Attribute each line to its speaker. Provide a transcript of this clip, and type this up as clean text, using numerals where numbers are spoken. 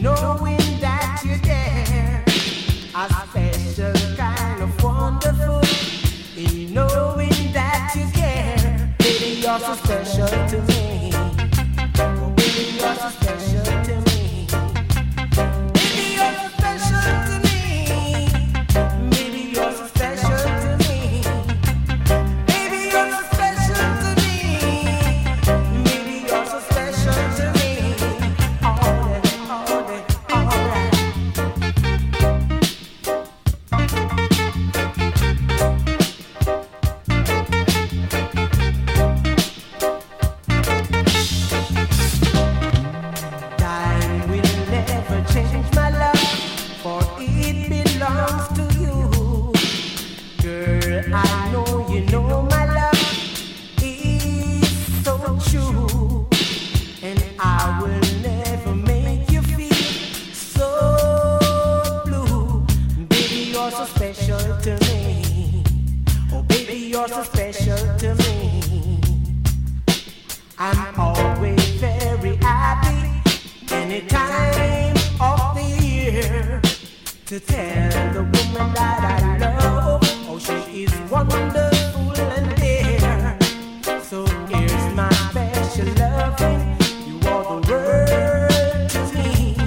Speaker 1: knowing that you're there. A special kind of wonderful in knowing that you care. Baby, you're so special to me. Oh, baby, you're so special to me. Baby, you're so special to me. Baby, you're so special to me. Baby, you're so special to me. Baby, you're so special to me. All day, all right. Time will never change my love, for it belongs to you. Girl, I know you know my love is so true, and I will never make you feel so blue. Baby, you're so special to me. Oh, baby, you're so special to me. I'm always very happy any time of the year to tell the woman that I love, oh, she is wonderful and dear. So here's my special loving